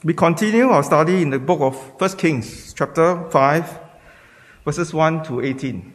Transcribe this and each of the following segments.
We continue our study in the book of 1 Kings, chapter 5, verses 1 to 18.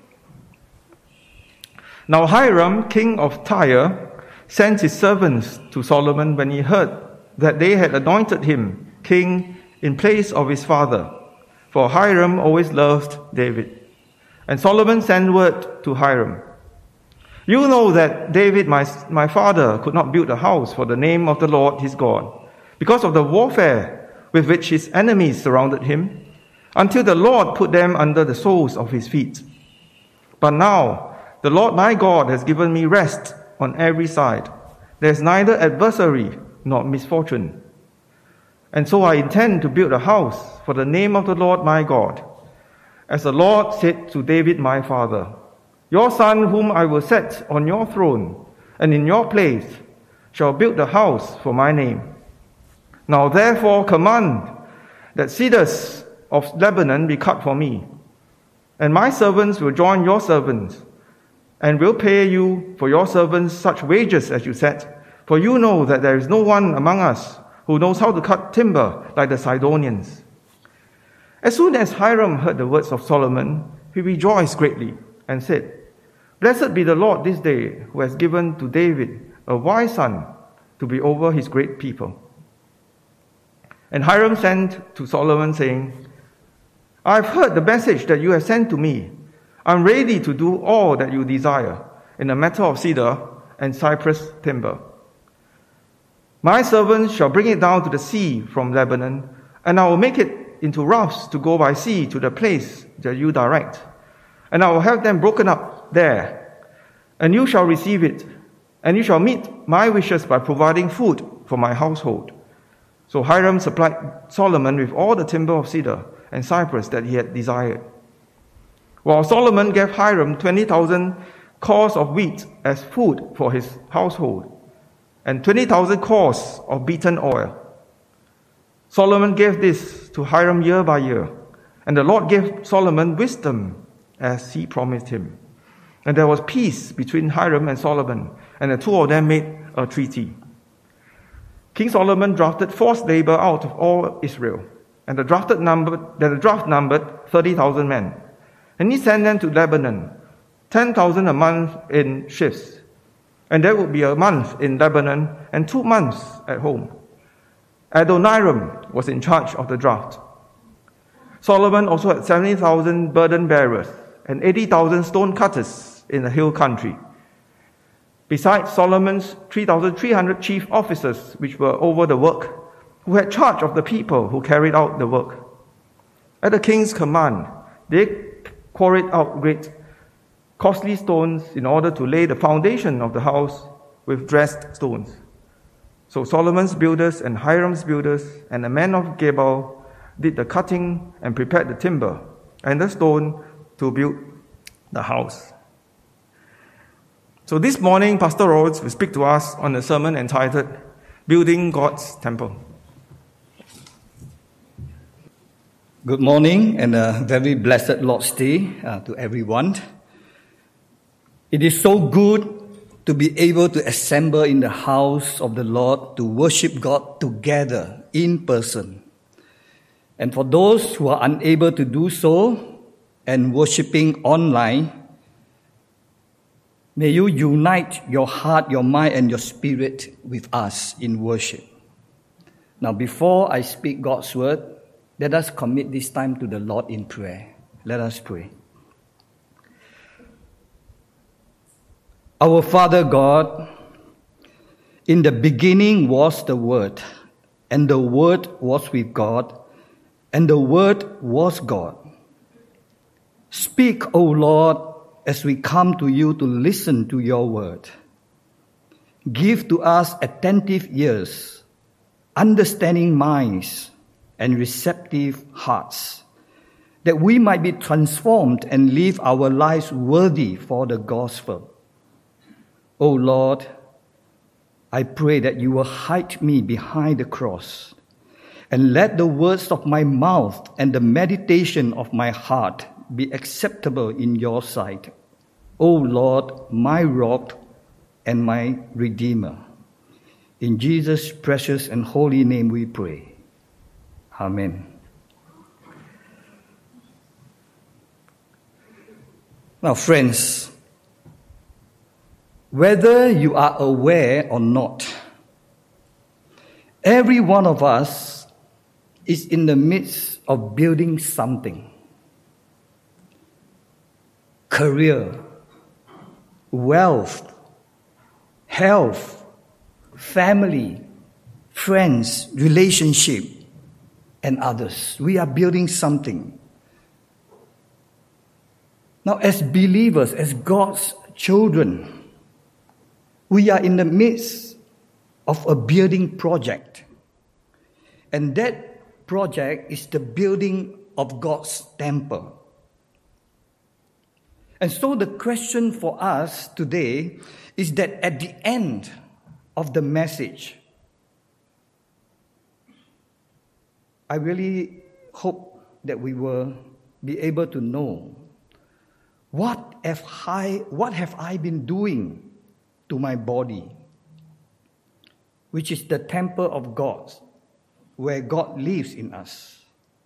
Now Hiram, king of Tyre, sent his servants to Solomon when he heard that they had anointed him king in place of his father, for Hiram always loved David. And Solomon sent word to Hiram, "You know that David, my father, could not build a house for the name of the Lord his God, because of the warfare with which his enemies surrounded him, until the Lord put them under the soles of his feet. But now the Lord my God has given me rest on every side. There is neither adversary nor misfortune. And so I intend to build a house for the name of the Lord my God. As the Lord said to David my father, your son whom I will set on your throne and in your place shall build a house for my name. Now therefore command that cedars of Lebanon be cut for me, and my servants will join your servants, and will pay you for your servants such wages as you set, for you know that there is no one among us who knows how to cut timber like the Sidonians." As soon as Hiram heard the words of Solomon, he rejoiced greatly and said, "Blessed be the Lord this day, who has given to David a wise son to be over his great people." And Hiram sent to Solomon, saying, "I have heard the message that you have sent to me. I am ready to do all that you desire in the matter of cedar and cypress timber. My servants shall bring it down to the sea from Lebanon, and I will make it into rafts to go by sea to the place that you direct. And I will have them broken up there, and you shall receive it, and you shall meet my wishes by providing food for my household." So Hiram supplied Solomon with all the timber of cedar and cypress that he had desired. While Solomon gave Hiram 20,000 cors of wheat as food for his household, and 20,000 cors of beaten oil. Solomon gave this to Hiram year by year, and the Lord gave Solomon wisdom as he promised him. And there was peace between Hiram and Solomon, and the two of them made a treaty. King Solomon drafted forced labor out of all Israel, and the draft numbered 30,000 men. And he sent them to Lebanon, 10,000 a month in shifts. And there would be a month in Lebanon and 2 months at home. Adoniram was in charge of the draft. Solomon also had 70,000 burden bearers and 80,000 stone cutters in the hill country. Besides Solomon's 3,300 chief officers, which were over the work, who had charge of the people who carried out the work. At the king's command, they quarried out great costly stones in order to lay the foundation of the house with dressed stones. So Solomon's builders and Hiram's builders and the men of Gebal did the cutting and prepared the timber and the stone to build the house. So this morning, Pastor Rhodes will speak to us on a sermon entitled Building God's Temple. Good morning and a very blessed Lord's Day to everyone. It is so good to be able to assemble in the house of the Lord to worship God together in person. And for those who are unable to do so and worshiping online, may you unite your heart, your mind, and your spirit with us in worship. Now, before I speak God's word, let us commit this time to the Lord in prayer. Let us pray. Our Father God, in the beginning was the Word, and the Word was with God, and the Word was God. Speak, O Lord, as we come to you to listen to your word. Give to us attentive ears, understanding minds, and receptive hearts, that we might be transformed and live our lives worthy for the gospel. O Lord, I pray that you will hide me behind the cross, and let the words of my mouth and the meditation of my heart be acceptable in your sight, O Lord, my rock and my redeemer. In Jesus' precious and holy name we pray. Amen. Now, friends, whether you are aware or not, every one of us is in the midst of building something. Career, wealth, health, family, friends, relationship, and others. We are building something. Now, as believers, as God's children, we are in the midst of a building project. And that project is the building of God's temple. And so the question for us today is that at the end of the message, I really hope that we will be able to know what have I been doing to my body, which is the temple of God, where God lives in us.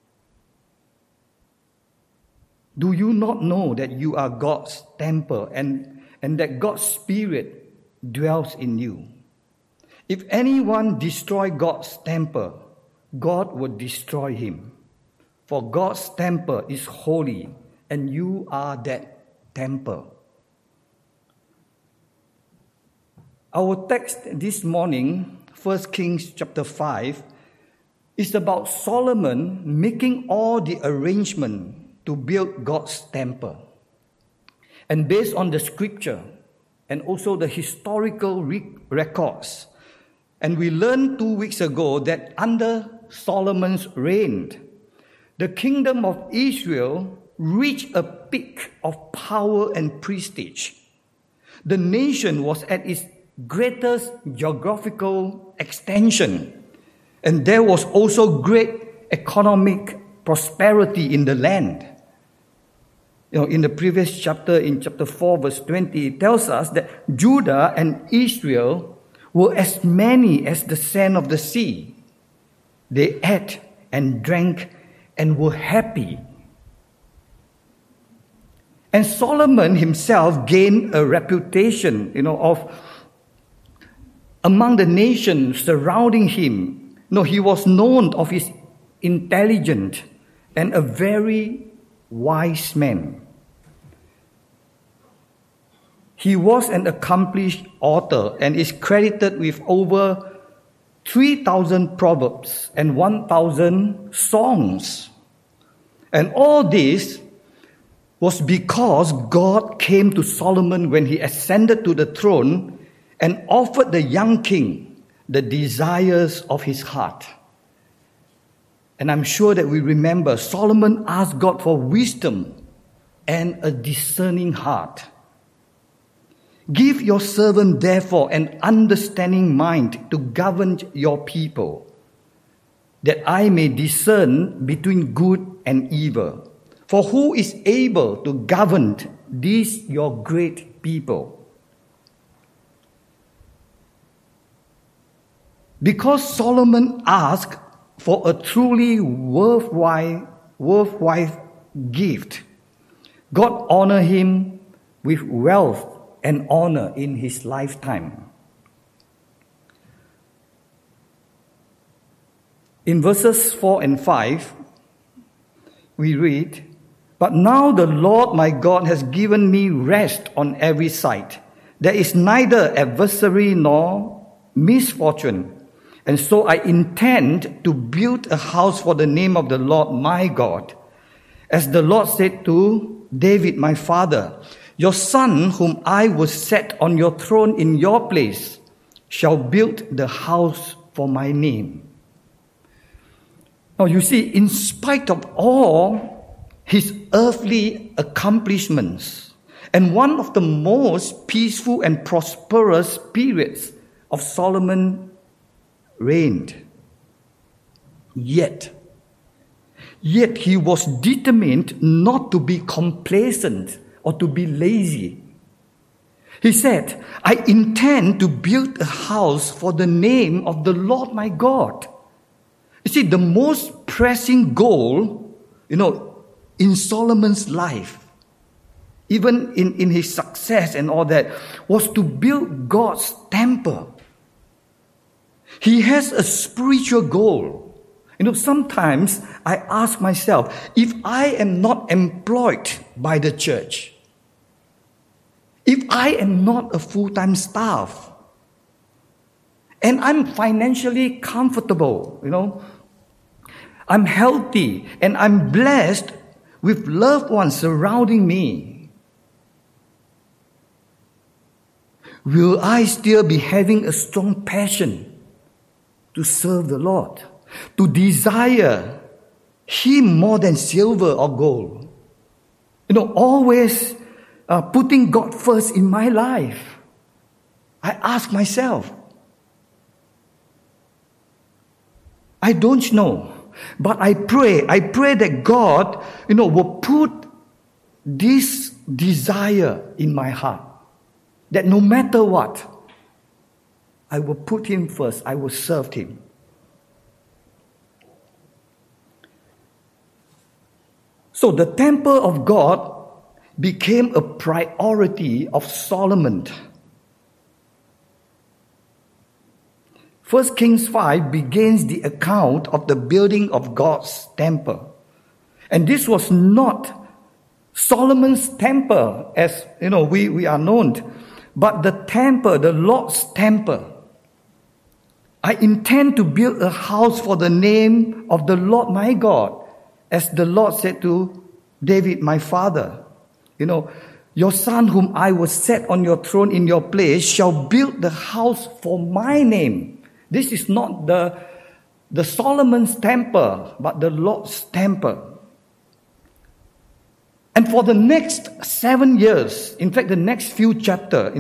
Do you not know that you are God's temple and that God's Spirit dwells in you? If anyone destroys God's temple, God will destroy him. For God's temple is holy, and you are that temple. Our text this morning, 1 Kings chapter 5, is about Solomon making all the arrangement to build God's temple. And based on the scripture and also the historical records, and we learned 2 weeks ago that under Solomon's reign, the kingdom of Israel reached a peak of power and prestige. The nation was at its greatest geographical extension, and there was also great economic prosperity in the land. In the previous chapter, in chapter 4, verse 20, it tells us that Judah and Israel were as many as the sand of the sea. They ate and drank and were happy. And Solomon himself gained a reputation, of among the nations surrounding him. He was known of his intelligent and a very wise man. He was an accomplished author and is credited with over 3,000 proverbs and 1,000 songs. And all this was because God came to Solomon when he ascended to the throne and offered the young king the desires of his heart. And I'm sure that we remember Solomon asked God for wisdom and a discerning heart. Give your servant, therefore, an understanding mind to govern your people, that I may discern between good and evil. For who is able to govern these your great people? Because Solomon asked for a truly worthwhile gift, God honored him with wealth and honor in his lifetime. In verses 4 and 5, we read, "But now the Lord my God has given me rest on every side. There is neither adversary nor misfortune. And so I intend to build a house for the name of the Lord my God. As the Lord said to David my father, your son whom I will set on your throne in your place shall build the house for my name." Now you see, in spite of all his earthly accomplishments and one of the most peaceful and prosperous periods of Solomon reigned. Yet he was determined not to be complacent or to be lazy. He said, "I intend to build a house for the name of the Lord my God." You see, the most pressing goal, in Solomon's life, even in his success and all that, was to build God's temple. He has a spiritual goal. Sometimes I ask myself, if I am not employed by the church, if I am not a full-time staff, and I'm financially comfortable, I'm healthy, and I'm blessed with loved ones surrounding me, will I still be having a strong passion to serve the Lord, to desire Him more than silver or gold? Always putting God first in my life. I ask myself. I don't know, but I pray that God, will put this desire in my heart, that no matter what, I will put Him first, I will serve Him. So the temple of God became a priority of Solomon. 1 Kings 5 begins the account of the building of God's temple. And this was not Solomon's temple, as we are known, but the temple, the Lord's temple. I intend to build a house for the name of the Lord my God, as the Lord said to David, my father. Your son whom I will set on your throne in your place shall build the house for my name. This is not the Solomon's temple, but the Lord's temple. And for the next 7 years, in fact, the next few chapters,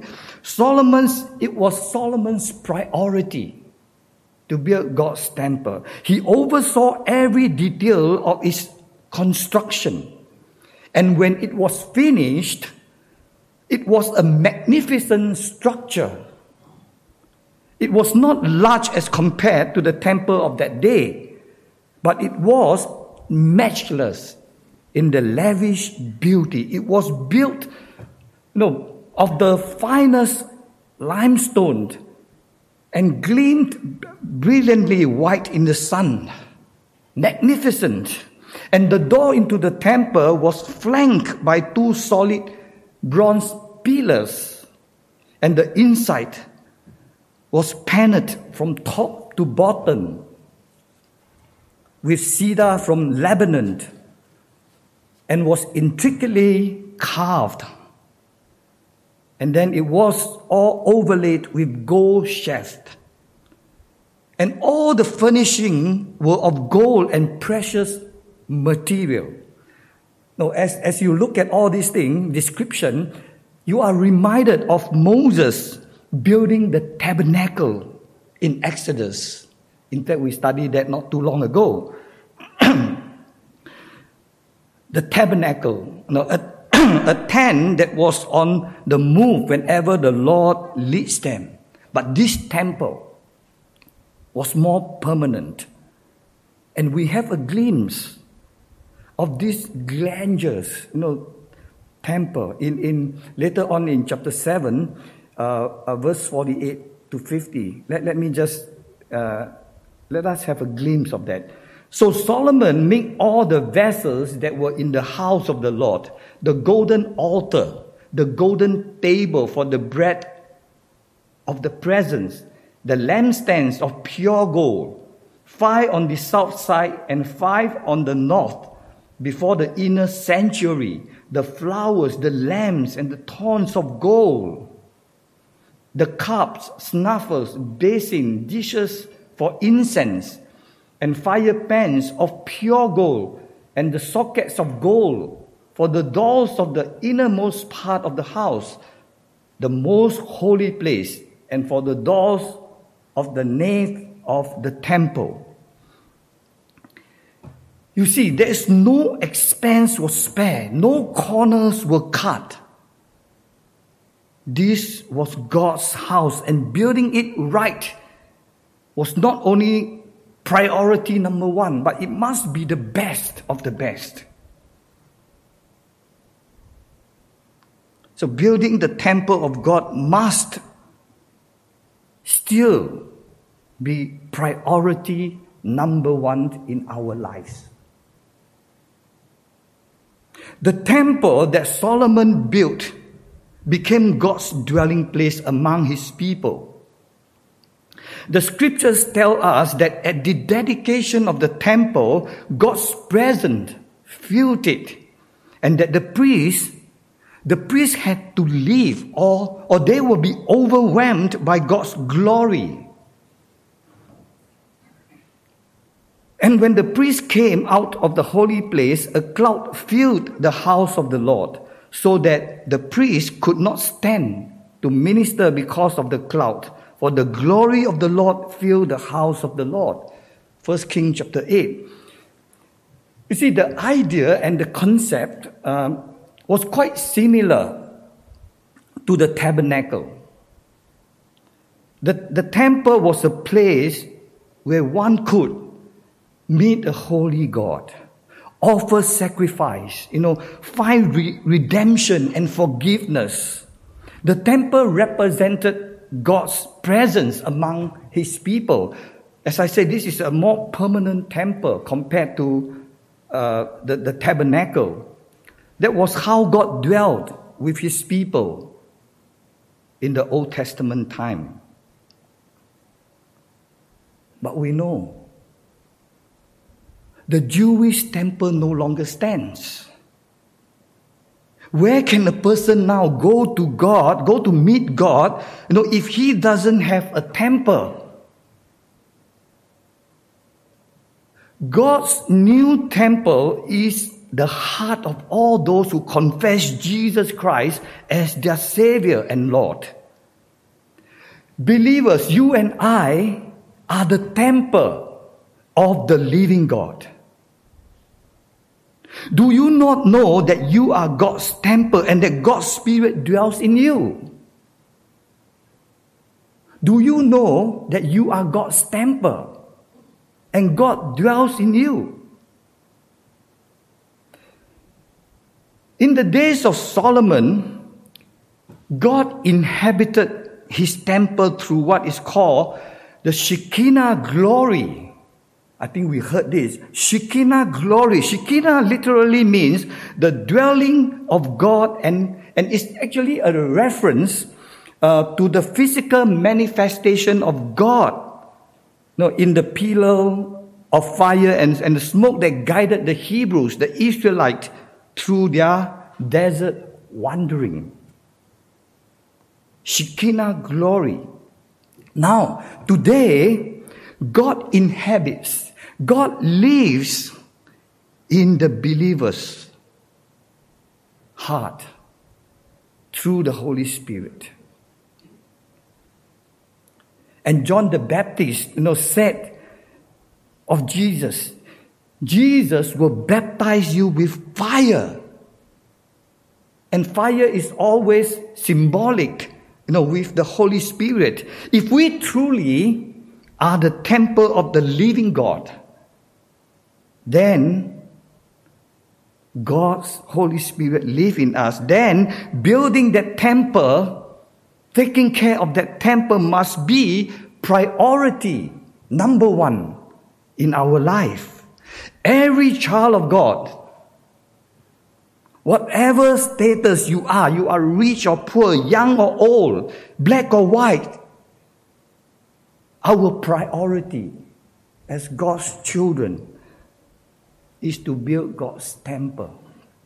it was Solomon's priority to build God's temple. He oversaw every detail of its construction. And when it was finished, it was a magnificent structure. It was not large as compared to the temple of that day, but it was matchless in the lavish beauty. It was built, of the finest limestone and gleamed brilliantly white in the sun. Magnificent. And the door into the temple was flanked by 2 solid bronze pillars, and the inside was painted from top to bottom with cedar from Lebanon and was intricately carved. And then it was all overlaid with gold shaft. And all the furnishing were of gold and precious material. Now, as you look at all these things, description, you are reminded of Moses building the tabernacle in Exodus. In fact, we studied that not too long ago. The tabernacle, a tent that was on the move whenever the Lord leads them. But this temple was more permanent. And we have a glimpse of this grandiose, temple in later on in chapter 7, verse 48 to 50. Let me just let us have a glimpse of that. So Solomon made all the vessels that were in the house of the Lord, the golden altar, the golden table for the bread of the presence, the lampstands of pure gold, 5 on the south side and 5 on the north, before the inner sanctuary, the flowers, the lamps, and the thorns of gold, the cups, snuffers, basin, dishes for incense, and fire pans of pure gold, and the sockets of gold for the doors of the innermost part of the house, the most holy place, and for the doors of the nave of the temple. You see, there is no expense was spared, no corners were cut. This was God's house, and building it right was not only priority number one, but it must be the best of the best. So building the temple of God must still be priority number one in our lives. The temple that Solomon built became God's dwelling place among his people. The scriptures tell us that at the dedication of the temple, God's presence filled it, and that the priests had to leave or they will be overwhelmed by God's glory. And when the priest came out of the holy place, a cloud filled the house of the Lord, so that the priest could not stand to minister because of the cloud. For the glory of the Lord filled the house of the Lord. 1 Kings chapter 8. You see, the idea and the concept was quite similar to the tabernacle. The temple was a place where one could meet a holy God, offer sacrifice, find redemption and forgiveness. The temple represented God's presence among his people. As I said, this is a more permanent temple compared to the tabernacle. That was how God dwelt with his people in the Old Testament time. But we know the Jewish temple no longer stands. Where can a person now go to meet God, if he doesn't have a temple? God's new temple is the heart of all those who confess Jesus Christ as their Savior and Lord. Believers, you and I are the temple of the living God. Do you not know that you are God's temple and that God's Spirit dwells in you? Do you know that you are God's temple and God dwells in you? In the days of Solomon, God inhabited his temple through what is called the Shekinah glory. I think we heard this. Shekinah glory. Shekinah literally means the dwelling of God, and it's actually a reference to the physical manifestation of God. In the pillar of fire and the smoke that guided the Hebrews, the Israelites, through their desert wandering. Shekinah glory. Now, today, God inhabits, God lives in the believer's heart through the Holy Spirit. And John the Baptist, said of Jesus, Jesus will baptize you with fire. And fire is always symbolic, with the Holy Spirit. If we truly are the temple of the living God, then God's Holy Spirit lives in us. Then building that temple, taking care of that temple must be priority number one in our life. Every child of God, whatever status you are rich or poor, young or old, black or white, our priority as God's children is to build God's temple.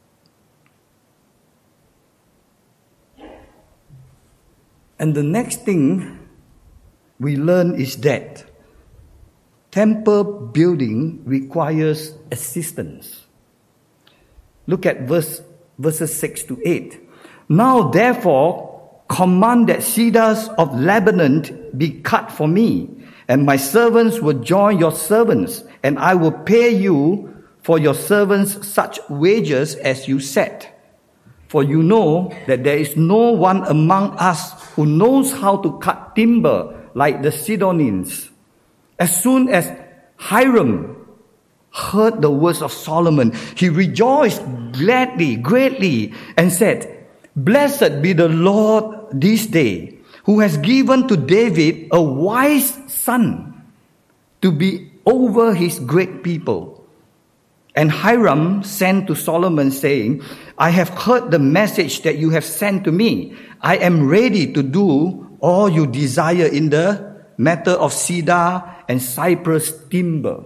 And the next thing we learn is that temple building requires assistance. Look at verses 6 to 8. Now therefore, command that cedars of Lebanon be cut for me, and my servants will join your servants, and I will pay you for your servants such wages as you set. For you know that there is no one among us who knows how to cut timber like the Sidonians. As soon as Hiram heard the words of Solomon. He rejoiced greatly, and said, "Blessed be the Lord this day, who has given to David a wise son to be over his great people." And Hiram sent to Solomon, saying, "I have heard the message that you have sent to me. I am ready to do all you desire in the matter of cedar and cypress timber."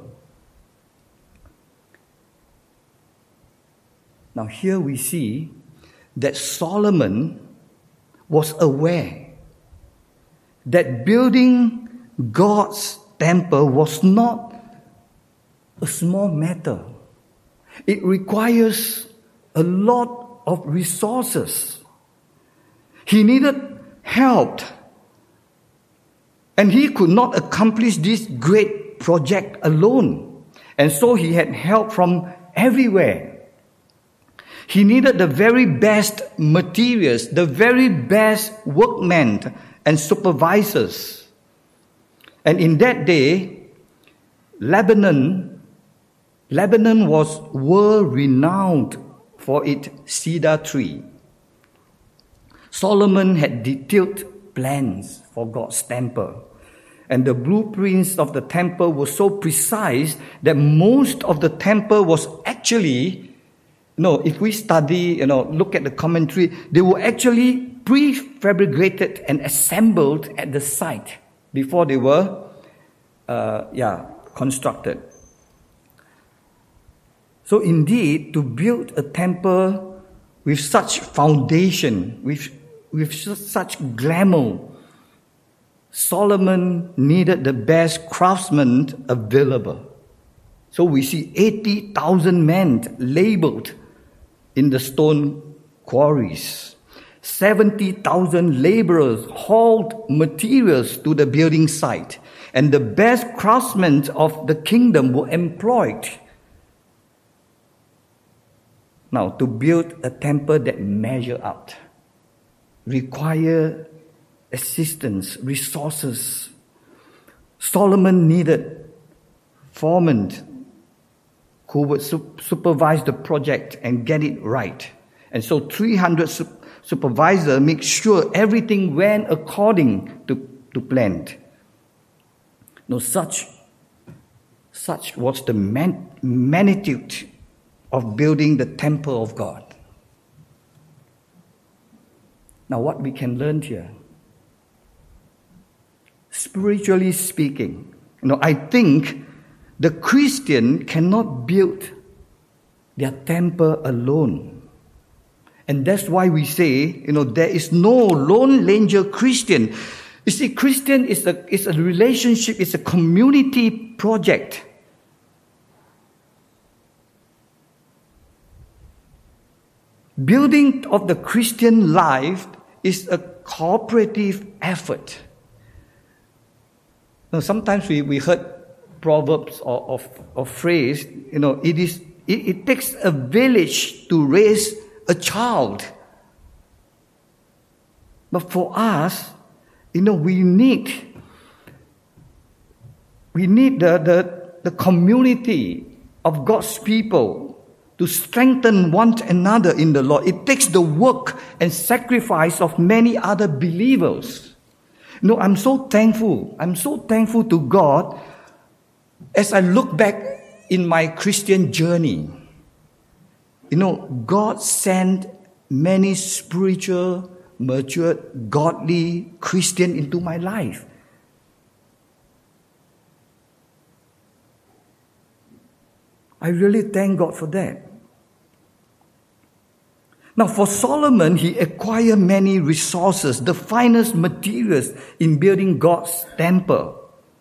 Now here we see that Solomon was aware that building God's temple was not a small matter. It requires a lot of resources. He needed help, and he could not accomplish this great project alone. And so he had help from everywhere. He needed the very best materials, the very best workmen and supervisors. And in that day, Lebanon was world-renowned for its cedar tree. Solomon had detailed plans for God's temple. And the blueprints of the temple were so precise that most of the temple was actually, if we study, look at the commentary, they were actually prefabricated and assembled at the site before they were constructed. So indeed, to build a temple with such foundation, with such glamour, Solomon needed the best craftsmen available. So we see 80,000 men labeled in the stone quarries. 70,000 laborers hauled materials to the building site. And the best craftsmen of the kingdom were employed. Now, to build a temple that measure up require assistance, resources. Solomon needed foremen who would supervise the project and get it right. And so 300 supervisors make sure everything went according to plan. Now, such was the magnitude of building the temple of God. Now, what we can learn here, spiritually speaking, I think the Christian cannot build their temple alone. And that's why we say, there is no lone ranger Christian. You see, Christian is a relationship, it's a community project. Building of the Christian life is a cooperative effort. Now, sometimes we heard proverbs or phrase, it takes a village to raise a child. But for us, we need the community of God's people to strengthen one another in the Lord. It takes the work and sacrifice of many other believers. I'm so thankful. I'm so thankful to God as I look back in my Christian journey. God sent many spiritual, mature, godly Christians into my life. I really thank God for that. Now, for Solomon, he acquired many resources, the finest materials in building God's temple.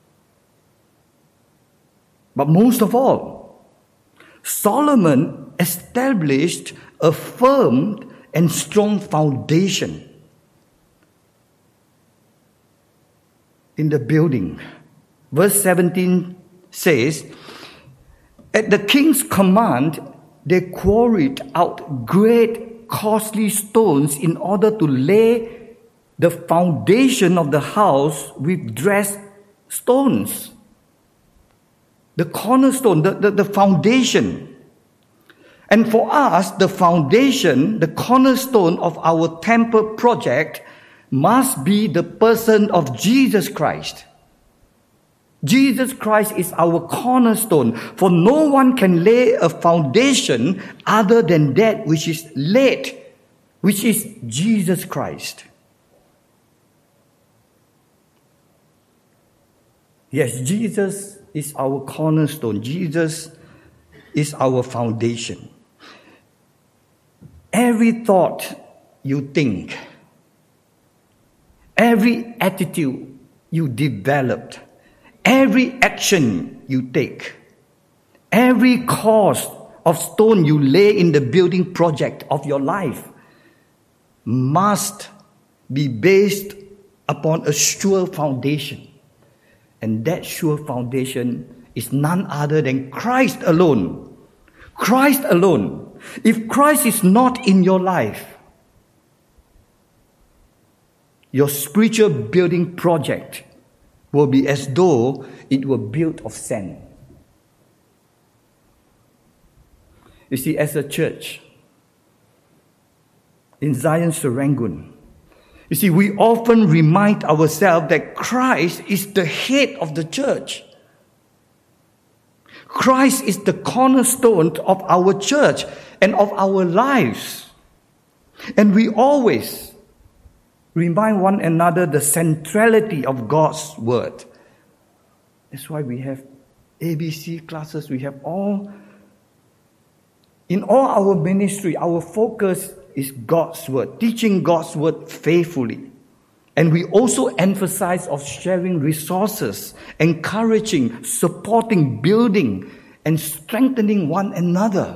But most of all, Solomon established a firm and strong foundation in the building. Verse 17 says, "At the king's command, they quarried out great costly stones in order to lay the foundation of the house with dressed stones." the cornerstone, the foundation. And for us, the foundation, the cornerstone of our temple project must be the person of Jesus Christ. Jesus Christ is our cornerstone, for no one can lay a foundation other than that which is laid, which is Jesus Christ. Yes, Jesus is our cornerstone. Jesus is our foundation. Every thought you think, every attitude you developed, every action you take, every cost of stone you lay in the building project of your life must be based upon a sure foundation. And that sure foundation is none other than Christ alone. Christ alone. If Christ is not in your life, your spiritual building project will be as though it were built of sand. You see, as a church in Zion Serangoon, you see, we often remind ourselves that Christ is the head of the church. Christ is the cornerstone of our church and of our lives. And we always remind one another the centrality of God's word. That's why we have ABC classes. We have in all our ministry, our focus is God's word, teaching God's word faithfully. And we also emphasize of sharing resources, encouraging, supporting, building, and strengthening one another.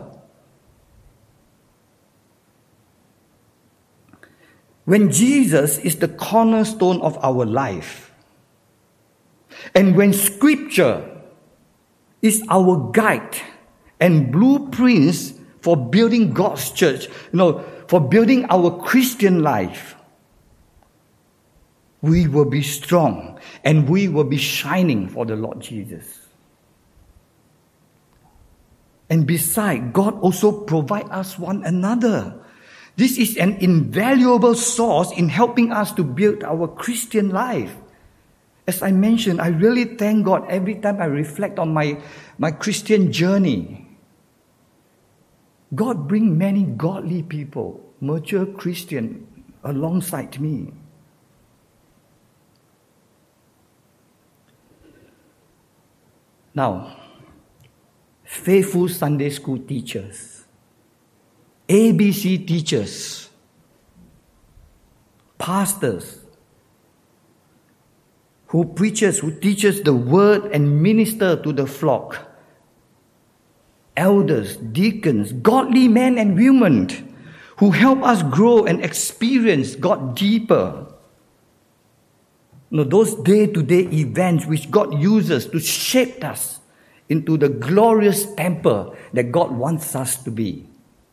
When Jesus is the cornerstone of our life, and when Scripture is our guide and blueprints for building God's church, for building our Christian life, we will be strong and we will be shining for the Lord Jesus. And besides, God also provides us one another. This is an invaluable source in helping us to build our Christian life. As I mentioned, I really thank God every time I reflect on my Christian journey. God brings many godly people, mature Christian, alongside me. Now, faithful Sunday school teachers, ABC teachers, pastors, who teaches the word and minister to the flock, elders, deacons, godly men and women who help us grow and experience God deeper. Those day-to-day events which God uses to shape us into the glorious temple that God wants us to be.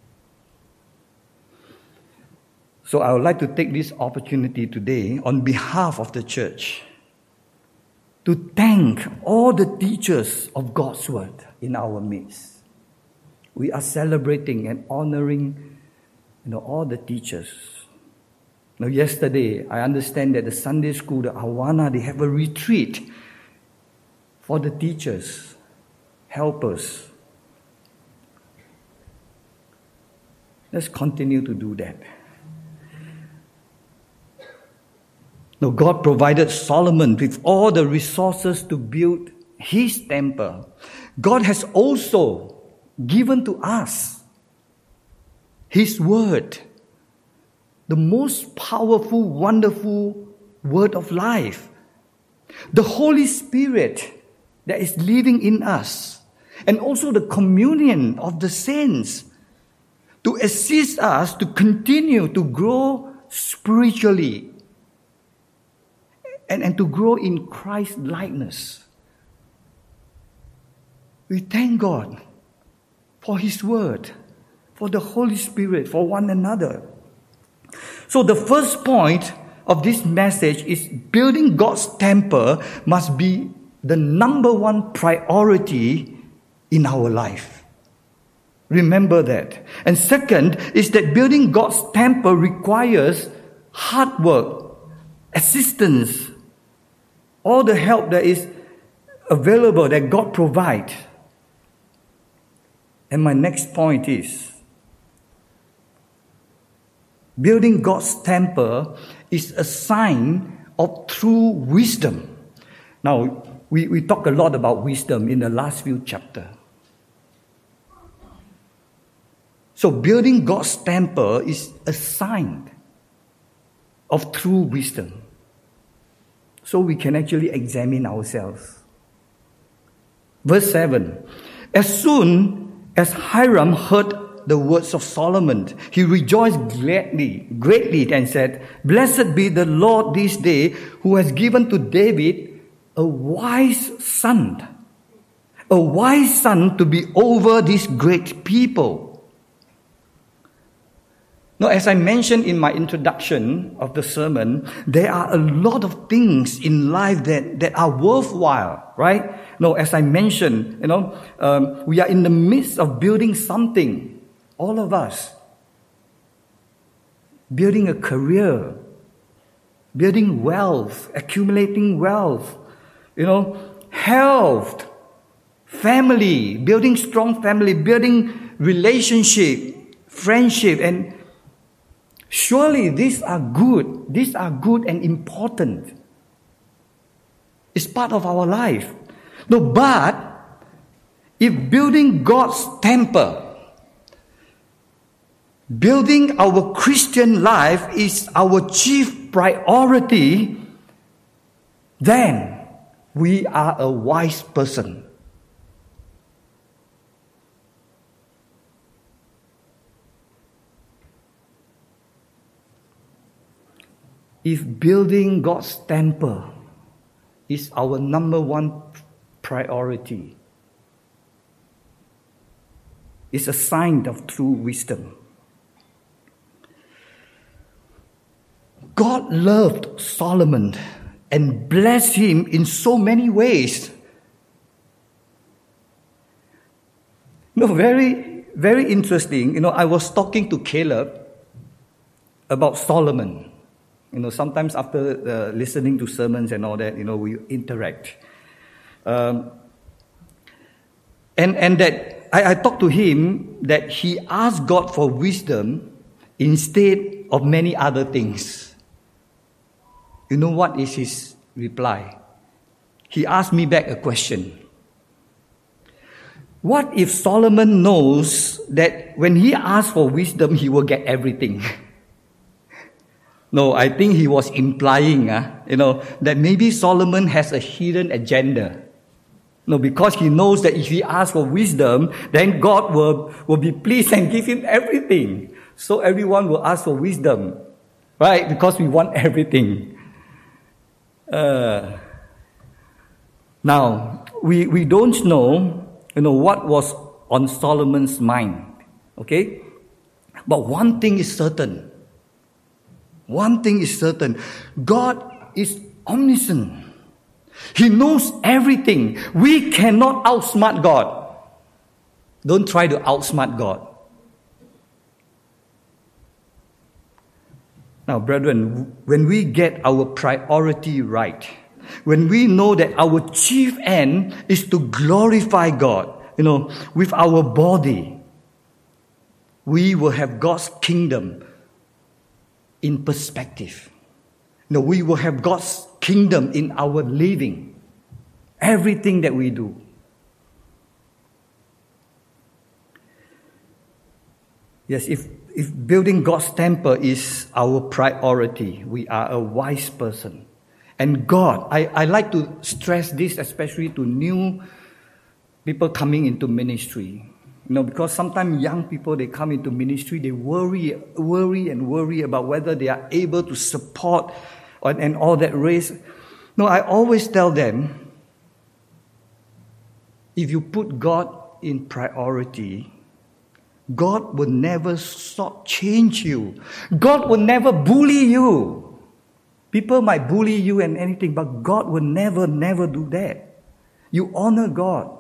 So I would like to take this opportunity today on behalf of the church to thank all the teachers of God's word in our midst. We are celebrating and honoring, all the teachers. Now, yesterday, I understand that the Sunday school, the Awana, they have a retreat for the teachers, helpers. Let's continue to do that. Now, God provided Solomon with all the resources to build his temple. God has also given to us his word, the most powerful, wonderful word of life. The Holy Spirit that is living in us, and also the communion of the saints to assist us to continue to grow spiritually and to grow in Christ's likeness. We thank God for his word, for the Holy Spirit, for one another. So the first point of this message is building God's temple must be the number one priority in our life. Remember that. And second is that building God's temple requires hard work, assistance, all the help that is available that God provides. And my next point is, building God's temple is a sign of true wisdom. Now, we talk a lot about wisdom in the last few chapters. So building God's temple is a sign of true wisdom. So we can actually examine ourselves. Verse 7, as soon as Hiram heard the words of Solomon, he rejoiced greatly and said, "Blessed be the Lord this day, who has given to David a wise son to be over this great people." Now, as I mentioned in my introduction of the sermon, there are a lot of things in life that are worthwhile, right? No, as I mentioned, we are in the midst of building something, all of us. Building a career, building wealth, accumulating wealth, health, family, building strong family, building relationship, friendship, and surely these are good. These are good and important. It's part of our life. No, but if building God's temple, building our Christian life is our chief priority, then we are a wise person. If building God's temple is our number one priority, it's a sign of true wisdom. God loved Solomon and blessed him in so many ways. Very, very interesting. I was talking to Caleb about Solomon. Sometimes after listening to sermons and all that, we interact. And that I talked to him that he asked God for wisdom instead of many other things. You know what is his reply? He asked me back a question. What if Solomon knows that when he asks for wisdom, he will get everything? No, I think he was implying, that maybe Solomon has a hidden agenda. No, because he knows that if he asks for wisdom, then God will be pleased and give him everything. So everyone will ask for wisdom, right? Because we want everything. Now, we don't know, what was on Solomon's mind, okay? But one thing is certain. God is omniscient. He knows everything. We cannot outsmart God. Don't try to outsmart God. Now, brethren, when we get our priority right, when we know that our chief end is to glorify God, with our body, we will have God's kingdom in perspective. We will have God's kingdom in our living. Everything that we do. Yes, if building God's temple is our priority, we are a wise person. And God, I like to stress this especially to new people coming into ministry. Because sometimes young people, they come into ministry, they worry about whether they are able to support and all that race. No, I always tell them, if you put God in priority, God will never change you. God will never bully you. People might bully you and anything, but God will never do that. You honor God.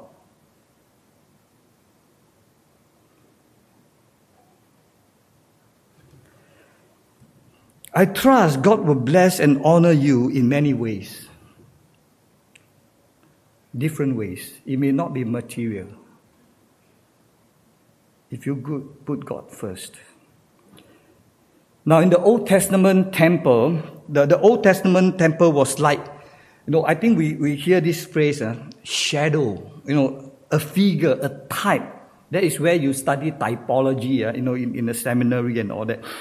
I trust God will bless and honor you in many ways. Different ways. It may not be material. If you put God first. Now in the Old Testament temple, the Old Testament temple was like, I think we hear this phrase, shadow, a figure, a type. That is where you study typology, in the seminary and all that.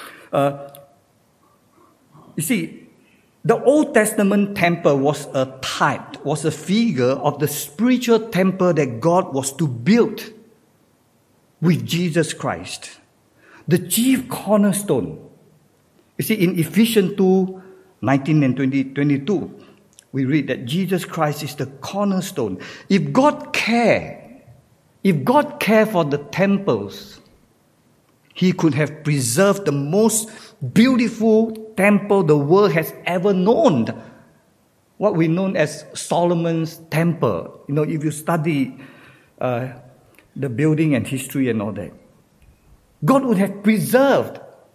You see, the Old Testament temple was a type, was a figure of the spiritual temple that God was to build with Jesus Christ, the chief cornerstone. You see, in Ephesians 2, 19 and 22, we read that Jesus Christ is the cornerstone. If God cared for the temples, He could have preserved the most beautiful temple the world has ever known. What we know as Solomon's temple. If you study the building and history and all that, God would have preserved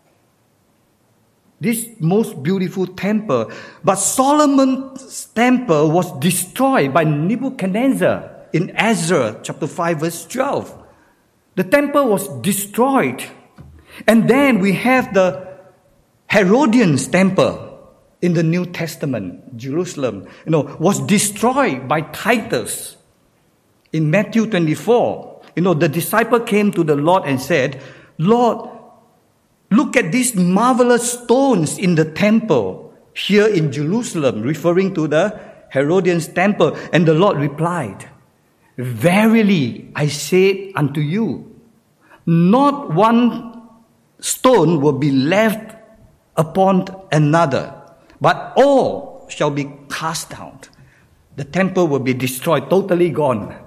this most beautiful temple. But Solomon's temple was destroyed by Nebuchadnezzar in Ezra chapter 5 verse 12. The temple was destroyed. And then we have the Herodian's temple in the New Testament, Jerusalem, was destroyed by Titus. In Matthew 24, the disciple came to the Lord and said, Lord, look at these marvelous stones in the temple here in Jerusalem, referring to the Herodian's temple. And the Lord replied, verily I say unto you, not one stone will be left upon another, but all shall be cast down. The temple will be destroyed, totally gone.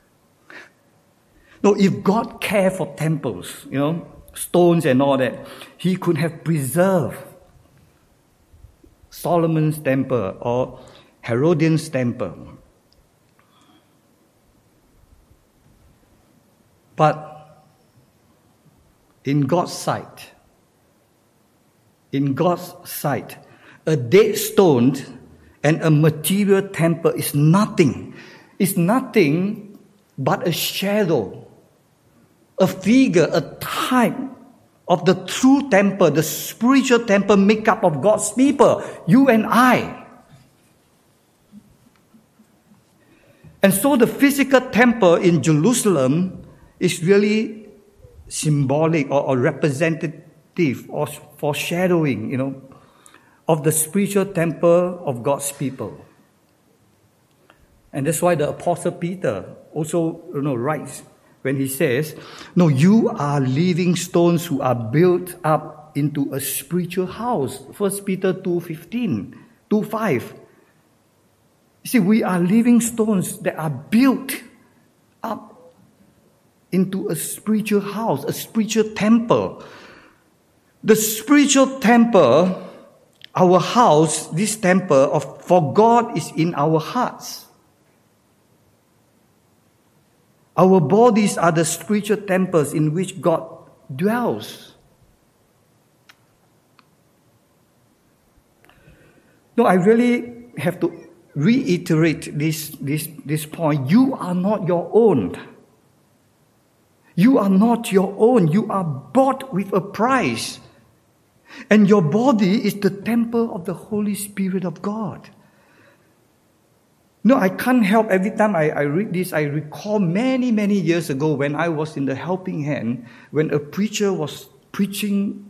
No, if God cared for temples, stones and all that, He could have preserved Solomon's temple or Herodian's temple. But in God's sight, a dead stone and a material temple is nothing. It's nothing but a shadow, a figure, a type of the true temple, the spiritual temple made up of God's people, you and I. And so the physical temple in Jerusalem is really symbolic or representative or foreshadowing, of the spiritual temple of God's people. And that's why the Apostle Peter also writes when he says, no, you are living stones who are built up into a spiritual house. 1 Peter 2:5. You see, we are living stones that are built up into a spiritual house, a spiritual temple. The spiritual temple, our house, this temple for God is in our hearts. Our bodies are the spiritual temples in which God dwells. No, I really have to reiterate this point. You are not your own. You are not your own. You are bought with a price. And your body is the temple of the Holy Spirit of God. No, I can't help, every time I read this, I recall many, many years ago when I was in the Helping Hand, when a preacher was preaching,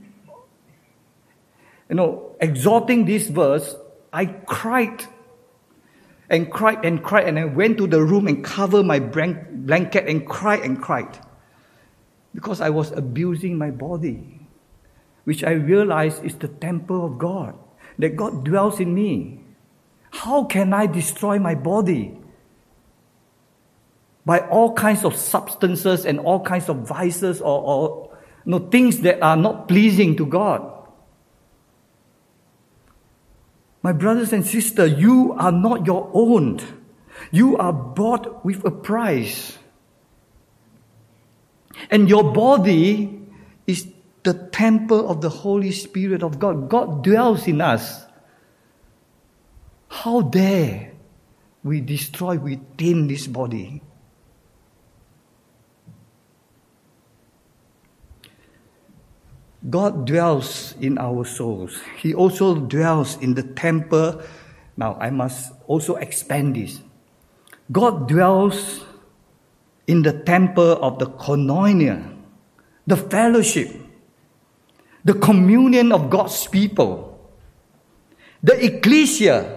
exhorting this verse, I cried and cried and cried, and I went to the room and covered my blanket and cried. Because I was abusing my body, which I realized is the temple of God, that God dwells in me. How can I destroy my body? By all kinds of substances and all kinds of vices or things that are not pleasing to God. My brothers and sisters, you are not your own. You are bought with a price. And your body is the temple of the Holy Spirit of God. God dwells in us. How dare we destroy within this body? God dwells in our souls. He also dwells in the temple. Now, I must also expand this. God dwells in the temple of the koinonia, the fellowship, the communion of God's people, the ecclesia,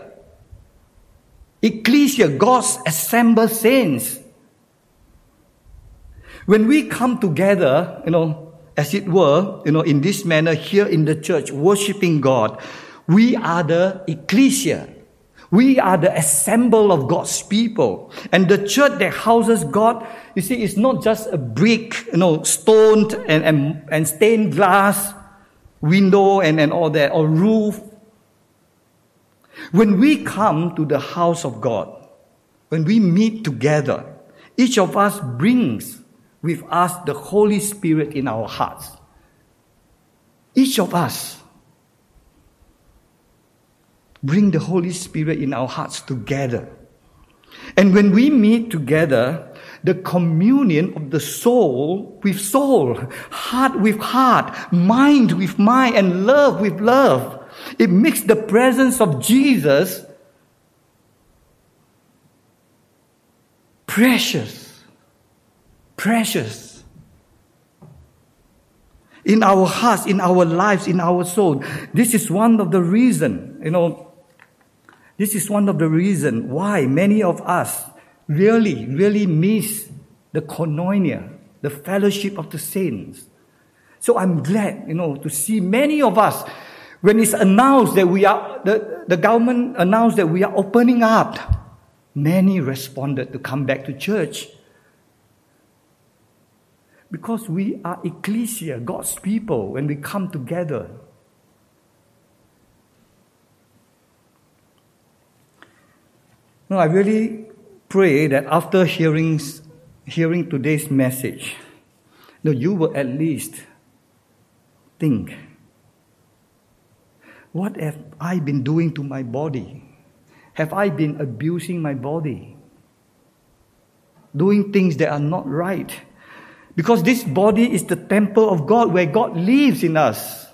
God's assembled saints. When we come together, as it were, in this manner here in the church, worshiping God, we are the ecclesia. We are the assemble of God's people. And the church that houses God, you see, it's not just a brick, stoned and stained glass window and all that, or roof. When we come to the house of God, when we meet together, each of us brings with us the Holy Spirit in our hearts. Each of us bring the Holy Spirit in our hearts together. And when we meet together, the communion of the soul with soul, heart with heart, mind with mind, and love with love, it makes the presence of Jesus precious. In our hearts, in our lives, in our soul. This is one of the reasons, why many of us really miss the koinonia, the fellowship of the saints. So I'm glad, to see many of us, when it's announced that the government announced that we are opening up, many responded to come back to church. Because we are ecclesia, God's people, when we come together. No, I really pray that after hearing today's message, you will at least think, what have I been doing to my body? Have I been abusing my body? Doing things that are not right? Because this body is the temple of God where God lives in us.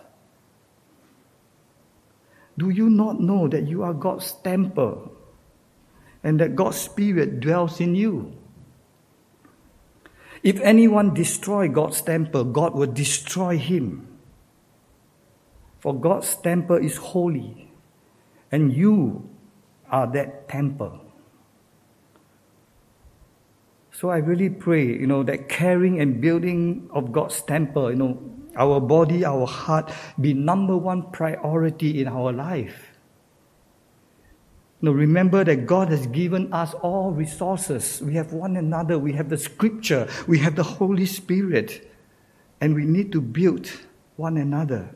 Do you not know that you are God's temple and that God's Spirit dwells in you? If anyone destroys God's temple, God will destroy him. For God's temple is holy, and you are that temple. So I really pray, that caring and building of God's temple, our body, our heart, be number one priority in our life. Remember that God has given us all resources. We have one another, we have the Scripture, we have the Holy Spirit, and we need to build one another.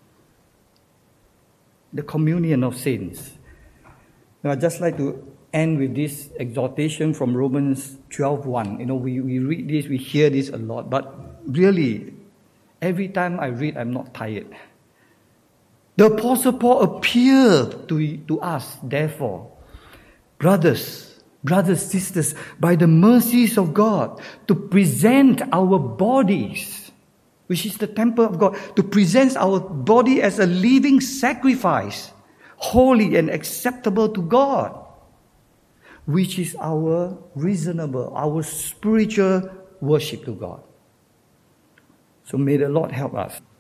The communion of saints. Now, I'd just like to end with this exhortation from Romans 12:1. We read this, we hear this a lot, but really, every time I read, I'm not tired. The Apostle Paul appealed to us, therefore, brothers, sisters, by the mercies of God, to present our bodies, which is the temple of God, to present our body as a living sacrifice, holy and acceptable to God, which is our our spiritual worship to God. So may the Lord help us.